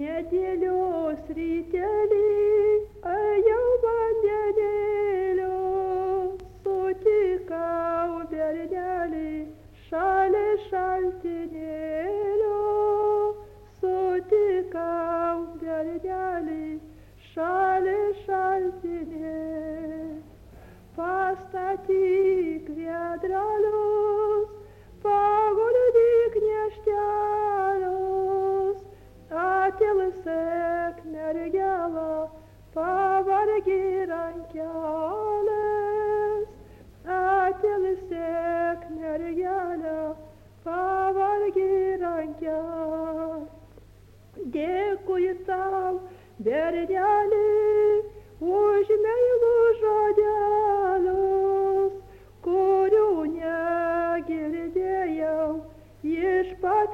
Nedėlios rytelį, ėjau vandenėlio, sutikau bernelį šalia šaltinėlio, sutikau bernelį šalia šaltinėlio. Pastatyk vedrelius, paguldyk neštelius, atilsek mergelą, pavargi rankelės, atilsek mergelę, pavargi rankelės. Dėkui tau, berneli, už meilus žodelius, kurių negirdėjau iš pat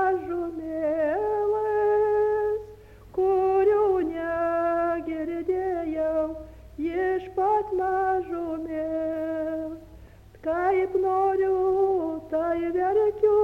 mažumėlės, kurių negirdėjau iš pat mažumėlės. Kaip noriu, tai verkiu